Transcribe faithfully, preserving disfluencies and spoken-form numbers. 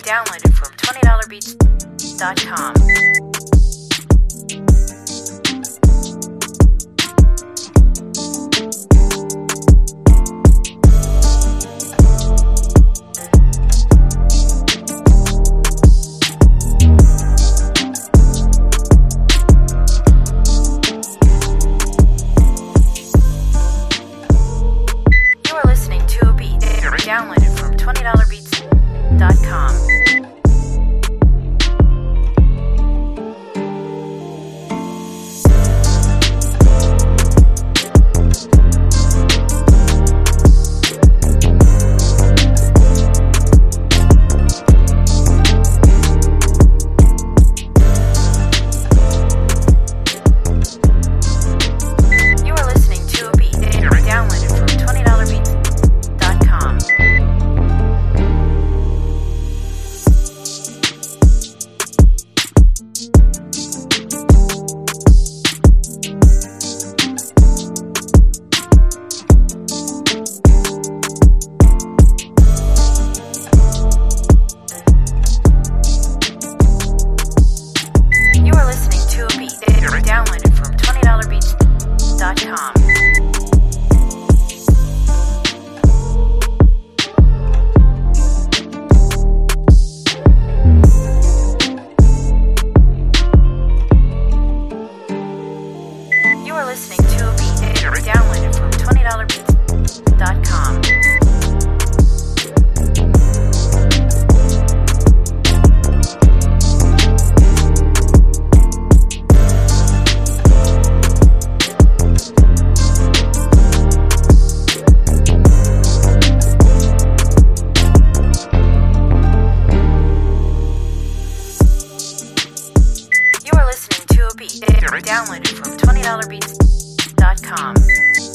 downloaded from twenty dollar beats dot com. Downloaded from twenty dollar beats dot com. You are listening to a beat downloaded from twenty dollar beats dot com. You are listening to a beat downloaded from twenty dollar beats dot com. You are listening to a beat downloaded from twenty dollar beats dot com. You are listening to a beat downloaded from twenty dollar beats dot com.